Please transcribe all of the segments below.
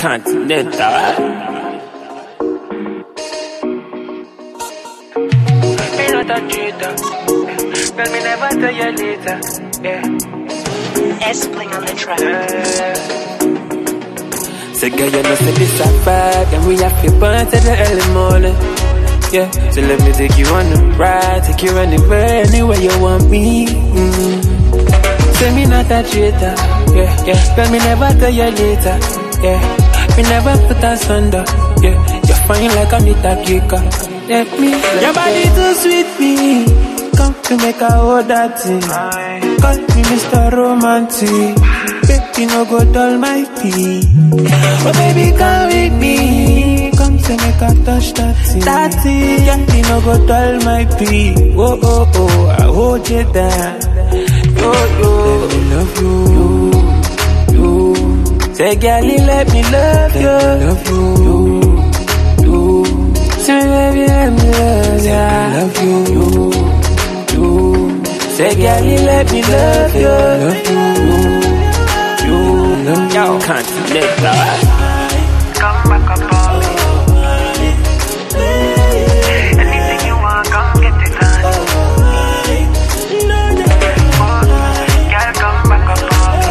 Continental. Me not a cheater. Tell me never tell you later. Yeah. S-Pling on the track. Say girl, you know say this a vibe, and we have to burn to the early morning. Yeah, so let me take you on the ride, take you anywhere you want me. Say me not a traitor. Yeah. Tell me never tell you later. Yeah, me never put us under. Yeah, you're fine like Anita Kika. Let me. Your body too sweet, me. Come to make a hold that thing. Call me Mr. Romantic. Baby, no go dull my pee. Oh baby, come with me. Come to make a touch that thing. That thing, yeah, me no go dull my pee. Oh, I hold you down. Yo, let me love you. Say, girlie, let me love you. Love you. Say, baby, let me love you. Love you. Say, girlie, let me love you. Love you. Yo, Continental. Come back up on me. Anything you want, come get it done. Girl, come back up on me.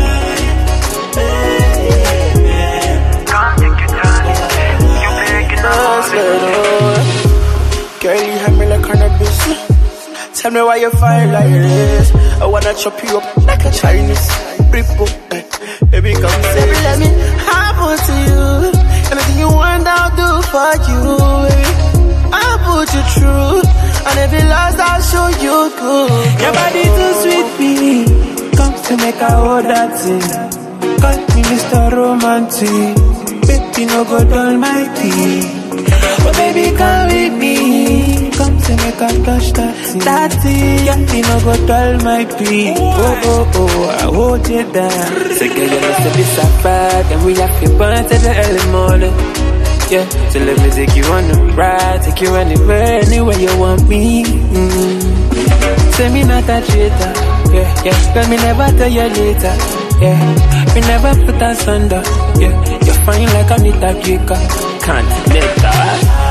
Come take it done. You breaking up. Girl, you have me like cannabis. Tell me why you fire like this. I wanna chop you up like a Chinese. Ripple, baby, come say, baby, let me happen to you. Anything you want, I'll do for you, baby. I'll put you through, and if you lost, I'll show you good. Your body too sweet, me. Come to make a hold that thing. Call me Mr. Romantic. Baby, no go dull my pee. Oh baby, come with me. Come to make a touch that thing. That thing, yeah, me no go dull my pee. Oh, I hold you down. Say girl, you know say this a vibe, and we have to burn to the early morning. Yeah, so let me take you on the ride, take you anywhere you want me. Say me not a traitor. Yeah. Tell me never tell you later. Yeah, me never put us under. Yeah, you're fine like Anita Kika. Continental.